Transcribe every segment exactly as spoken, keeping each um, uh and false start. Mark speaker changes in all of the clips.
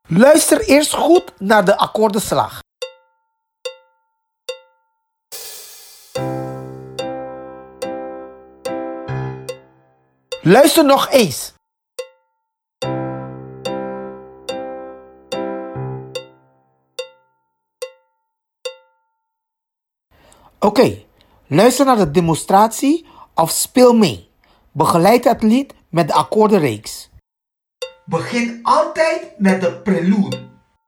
Speaker 1: Luister eerst goed naar de akkoordenslag. Luister nog eens. Oké, okay, luister naar de demonstratie of speel mee. Begeleid het lied met de akkoordenreeks. Begin altijd met de prelude.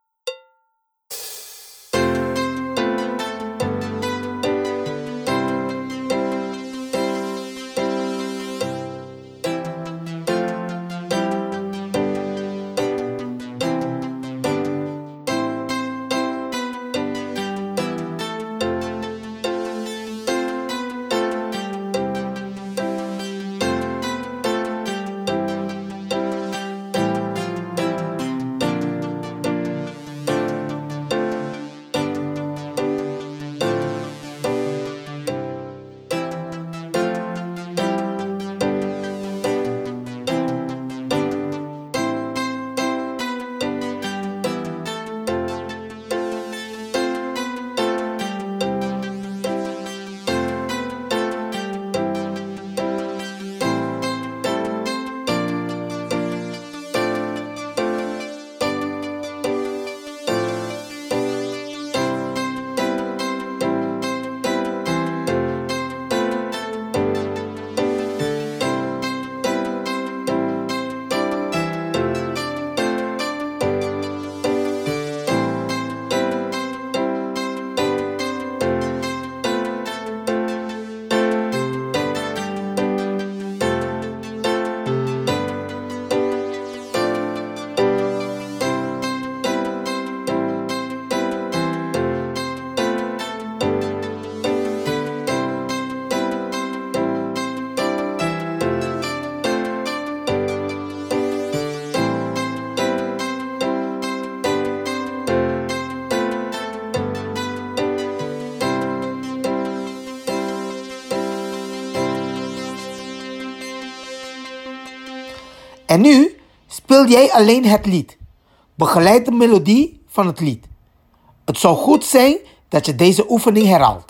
Speaker 1: En nu speel jij alleen het lied. Begeleid de melodie van het lied. Het zou goed zijn dat je deze oefening herhaalt.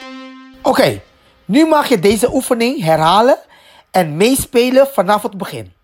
Speaker 1: Oké, okay, nu mag je deze oefening herhalen en meespelen vanaf het begin.